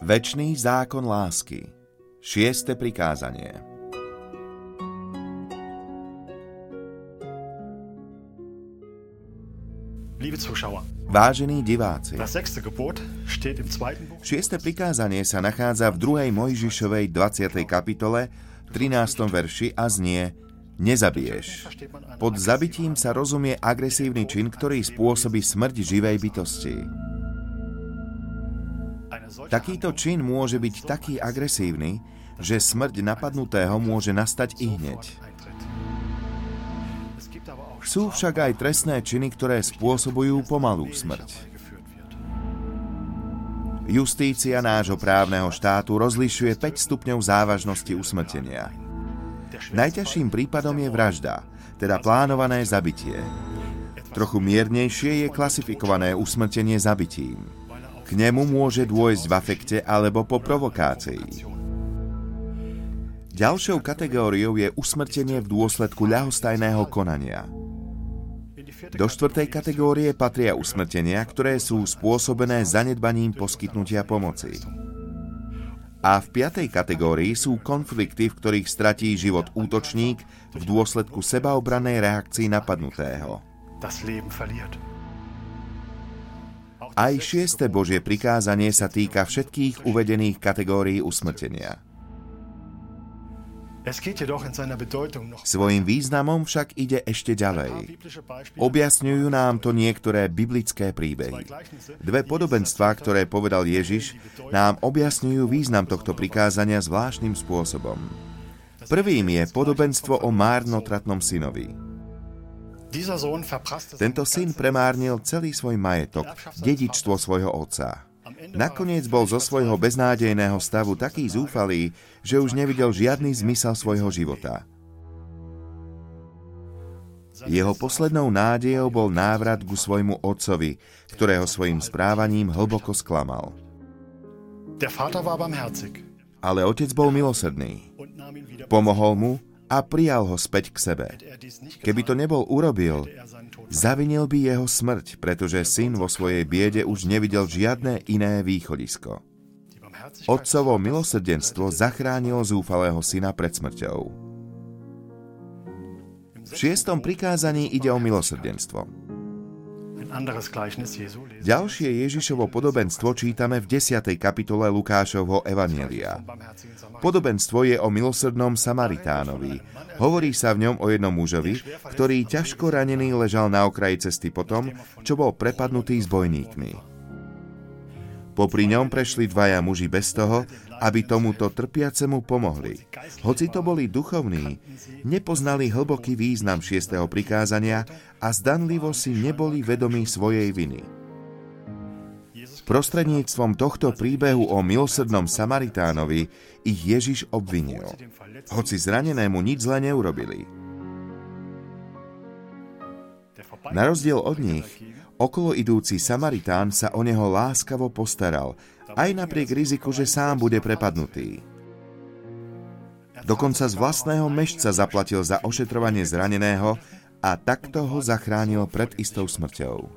Večný zákon lásky. 6. prikázanie. Vážení diváci, 6. prikázanie sa nachádza v 2. Mojžišovej 20. kapitole, 13. verši a znie: Nezabiješ. Pod zabitím sa rozumie agresívny čin, ktorý spôsobí smrť živej bytosti. Takýto čin môže byť taký agresívny, že smrť napadnutého môže nastať ihneď. Sú však aj trestné činy, ktoré spôsobujú pomalú smrť. Justícia nášho právneho štátu rozlišuje 5 stupňov závažnosti usmrtenia. Najťažším prípadom je vražda, teda plánované zabitie. Trochu miernejšie je klasifikované usmrtenie zabitím. K nemu môže dôjsť v afekte alebo po provokácii. Ďalšou kategóriou je usmrtenie v dôsledku ľahostajného konania. Do 4. kategórie patria usmrtenia, ktoré sú spôsobené zanedbaním poskytnutia pomoci. A v 5. kategórii sú konflikty, v ktorých stratí život útočník v dôsledku sebaobrannej reakcii napadnutého. Aj 6. Božie prikázanie sa týka všetkých uvedených kategórií usmrtenia. Svojím významom však ide ešte ďalej. Objasňujú nám to niektoré biblické príbehy. 2 podobenstvá, ktoré povedal Ježiš, nám objasňujú význam tohto prikázania zvláštnym spôsobom. Prvým je podobenstvo o márnotratnom synovi. Tento syn premárnil celý svoj majetok, dedičstvo svojho otca. Nakoniec bol zo svojho beznádejného stavu taký zúfalý, že už nevidel žiadny zmysel svojho života. Jeho poslednou nádejou bol návrat ku svojmu otcovi, ktorého svojim správaním hlboko sklamal. Ale otec bol milosrdný. Pomohol mu a prijal ho späť k sebe. Keby to nebol urobil, zavinil by jeho smrť, pretože syn vo svojej biede už nevidel žiadne iné východisko. Otcovo milosrdenstvo zachránilo zúfalého syna pred smrťou. V 6. prikázaní ide o milosrdenstvo. Ďalšie Ježišovo podobenstvo čítame v 10. kapitole Lukášovho evanjelia. Podobenstvo je o milosrdnom Samaritánovi. Hovorí sa v ňom o jednom mužovi, ktorý ťažko ranený ležal na okraji cesty potom, čo bol prepadnutý zbojníkmi. Popri ňom prešli 2 muži bez toho, aby tomuto trpiacemu pomohli. Hoci to boli duchovní, nepoznali hlboký význam 6. prikázania a zdanlivo si neboli vedomí svojej viny. Prostredníctvom tohto príbehu o milosrdnom Samaritánovi ich Ježiš obvinil, hoci zranenému nič zle neurobili. Na rozdiel od nich, okolo idúci Samaritán sa o neho láskavo postaral, aj napriek riziku, že sám bude prepadnutý. Dokonca z vlastného mešca zaplatil za ošetrovanie zraneného a takto ho zachránil pred istou smrťou.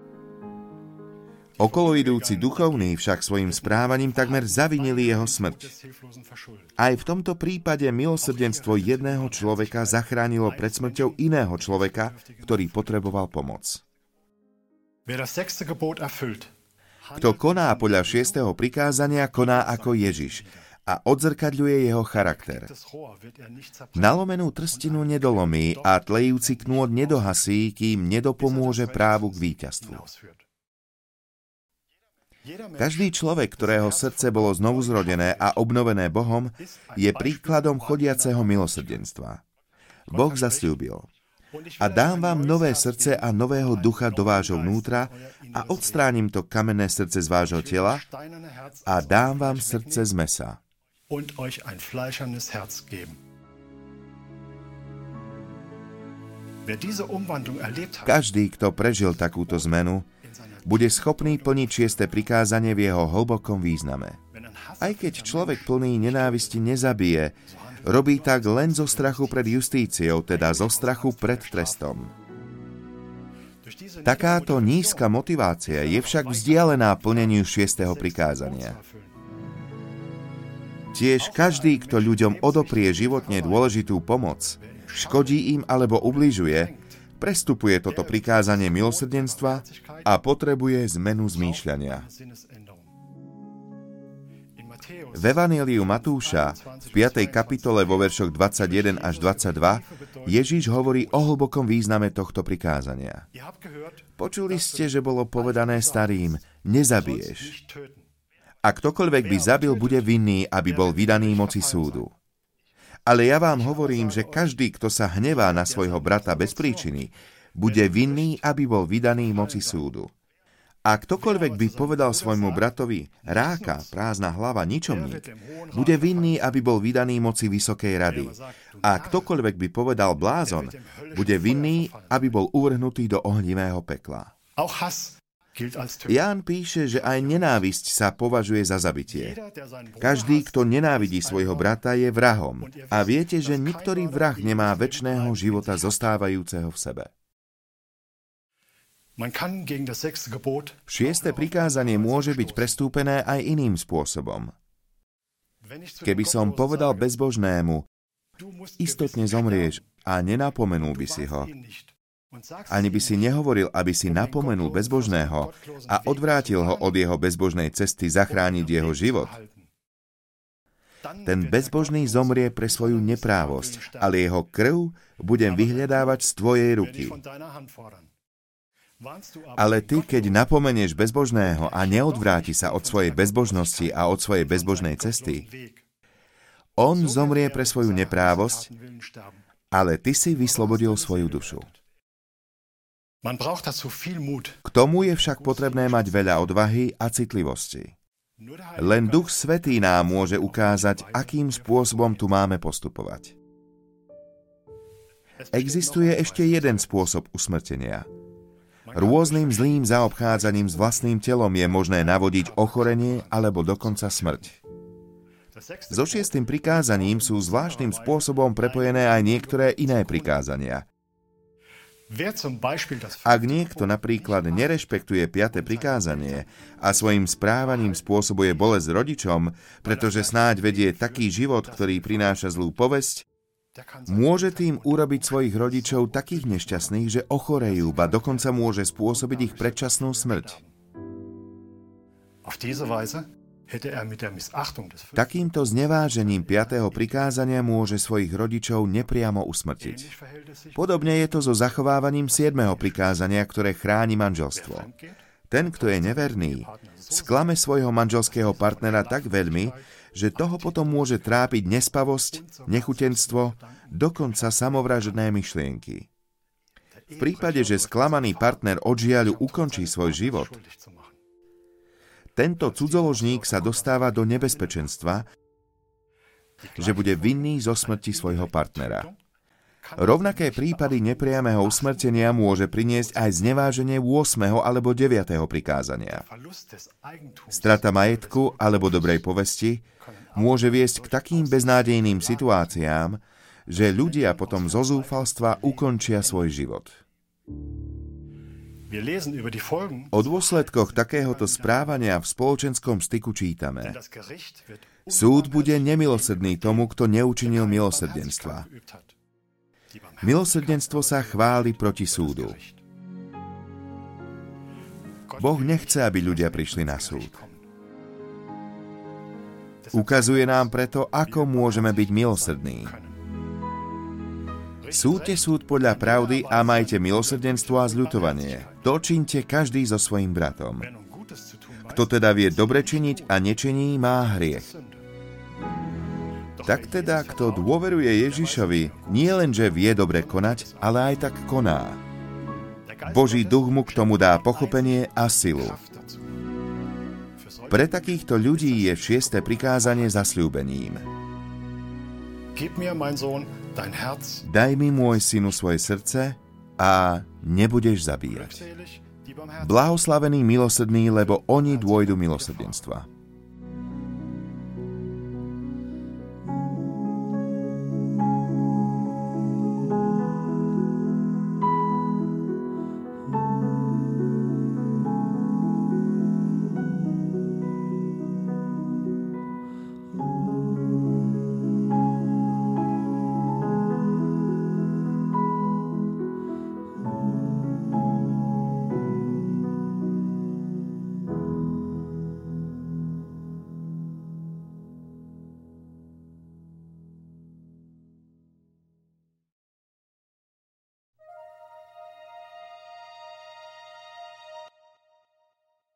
Okolo idúci duchovní však svojim správaním takmer zavinili jeho smrť. Aj v tomto prípade milosrdenstvo jedného človeka zachránilo pred smrťou iného človeka, ktorý potreboval pomoc. Kto koná podľa 6. prikázania, koná ako Ježiš a odzrkadľuje jeho charakter. Nalomenú trstinu nedolomí a tlejúci knôt nedohasí, kým nedopomôže právu k víťazstvu. Každý človek, ktorého srdce bolo znovu zrodené a obnovené Bohom, je príkladom chodiaceho milosrdenstva. Boh zasľúbil: A dám vám nové srdce a nového ducha do vášho vnútra a odstránim to kamenné srdce z vášho tela a dám vám srdce z mäsa. Každý, kto prežil takúto zmenu, bude schopný plniť 6. prikázanie v jeho hlbokom význame. Aj keď človek plný nenávisti nezabije, robí tak len zo strachu pred justíciou, teda zo strachu pred trestom. Takáto nízka motivácia je však vzdialená plneniu 6. prikázania. Tiež každý, kto ľuďom odoprie životne dôležitú pomoc, škodí im alebo ubližuje, prestupuje toto prikázanie milosrdenstva a potrebuje zmenu zmýšľania. V Evanjeliu Matúša v 5. kapitole vo veršoch 21 až 22 Ježiš hovorí o hlbokom význame tohto prikázania. Počuli ste, že bolo povedané starým, nezabiješ. A ktokoľvek by zabil, bude vinný, aby bol vydaný moci súdu. Ale ja vám hovorím, že každý, kto sa hnevá na svojho brata bez príčiny, bude vinný, aby bol vydaný moci súdu. A ktokoľvek by povedal svojmu bratovi, ráka, prázdna hlava, ničomník, bude vinný, aby bol vydaný moci vysokej rady. A ktokoľvek by povedal blázon, bude vinný, aby bol uvrhnutý do ohnivého pekla. Ján píše, že aj nenávisť sa považuje za zabitie. Každý, kto nenávidí svojho brata, je vrahom. A viete, že niktorý vrah nemá večného života zostávajúceho v sebe. Šieste prikázanie môže byť prestúpené aj iným spôsobom. Keby som povedal bezbožnému, istotne zomrieš, a nenapomenul by si ho, ani by si nehovoril, aby si napomenul bezbožného a odvrátil ho od jeho bezbožnej cesty zachrániť jeho život. Ten bezbožný zomrie pre svoju neprávosť, ale jeho krv budem vyhľadávať z tvojej ruky. Ale ty, keď napomenieš bezbožného a neodvráti sa od svojej bezbožnosti a od svojej bezbožnej cesty, on zomrie pre svoju neprávosť, ale ty si vyslobodil svoju dušu. K tomu je však potrebné mať veľa odvahy a citlivosti. Len Duch Svätý nám môže ukázať, akým spôsobom tu máme postupovať. Existuje ešte jeden spôsob usmrtenia. Rôznym zlým zaobchádzaním s vlastným telom je možné navodiť ochorenie alebo dokonca smrť. So 6. prikázaním sú zvláštnym spôsobom prepojené aj niektoré iné prikázania. Ak niekto napríklad nerešpektuje 5. prikázanie a svojim správaním spôsobuje bolesť rodičom, pretože snáď vedie taký život, ktorý prináša zlú povesť, môže tým urobiť svojich rodičov takých nešťastných, že ochorejú, ba dokonca môže spôsobiť ich predčasnú smrť. Takýmto znevážením 5. prikázania môže svojich rodičov nepriamo usmrtiť. Podobne je to so zachovávaním 7. prikázania, ktoré chráni manželstvo. Ten, kto je neverný, sklame svojho manželského partnera tak veľmi, že toho potom môže trápiť nespavosť, nechutenstvo, dokonca samovražedné myšlienky. V prípade, že sklamaný partner od žiaľu ukončí svoj život, tento cudzoložník sa dostáva do nebezpečenstva, že bude vinný zo smrti svojho partnera. Rovnaké prípady nepriamého usmrtenia môže priniesť aj zneváženie 8. alebo 9. prikázania. Strata majetku alebo dobrej povesti môže viesť k takým beznádejným situáciám, že ľudia potom zo zúfalstva ukončia svoj život. O dôsledkoch takéhoto správania v spoločenskom styku čítame: súd bude nemilosrdný tomu, kto neučinil milosrdenstva. Milosrdenstvo sa chváli proti súdu. Boh nechce, aby ľudia prišli na súd. Ukazuje nám preto, ako môžeme byť milosrdní. Súďte súd podľa pravdy a majte milosrdenstvo a zľutovanie. To čiňte každý so svojím bratom. Kto teda vie dobre činiť a nečiní, má hriech. Tak teda, kto dôveruje Ježišovi, nie len, že vie dobre konať, ale aj tak koná. Boží duch mu k tomu dá pochopenie a silu. Pre takýchto ľudí je 6. prikázanie zasľúbením. Daj mi, môj synu, svoje srdce a nebudeš zabíjať. Blahoslavení milosrdní, lebo oni dôjdu milosrdenstva.